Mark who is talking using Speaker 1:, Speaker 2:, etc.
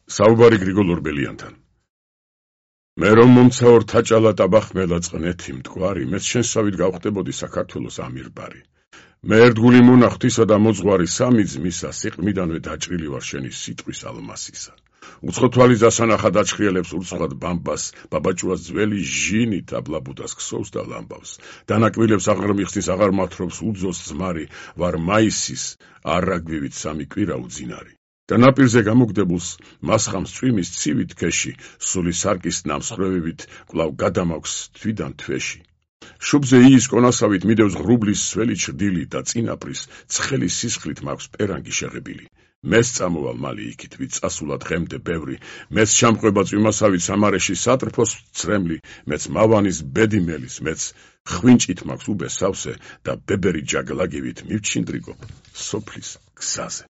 Speaker 1: საუბარი გრიგოლ ორბელიანთან. მე რომ მომცაორ თაჭალა ტაბახმელა წყნეთი მტკვარი, მეც შენსავით გავხდებოდი საქართველოს ამირბარი. მე ერთგული მონახთისა და მოძღვარი სამი ძმისა, სიყრმიდანვე დაჭრილი ვარ შენი სიტყვის ალმასისა. უცხო თვალის დასანახად აჩხრიელებს ურცხვად ბამბას, ბაბაჭუას ძველი ჟინით აბლაბუდას ქსოვს და ლამბავს. დანაკვირებს აღარ მიხსნის, აღარ მათრობს უძოს ძმარი, ვარ მაისის, არაგვივით სამი კვირა უძინარი. დანაპირზე გამოგდებულს მასხამს წვიმის ცივით ქეში, სული სარკის ნამსხვრევებით კვლავ გადამაქვს თვიდან თვეში. შუბზე იის კონასავით მიდევს ღრუბლის სველი ჩრდილი და წინაპრის ცხელი სისხლით მაქვს პერანგი შეღებილი. მეც წამოვალ მალე იქით, ვით წასულა დღემდე ბევრი, მეც ჩამყვება წვიმასავით სამარეში სატრფოს ცრემლი, მეც მავანის ბედიმელის, მეც ხვინჭით მაქვს უბე სავსე და ბებერი ჯაგლაგივით მივჩინდრიგობ სოფლის გზაზე.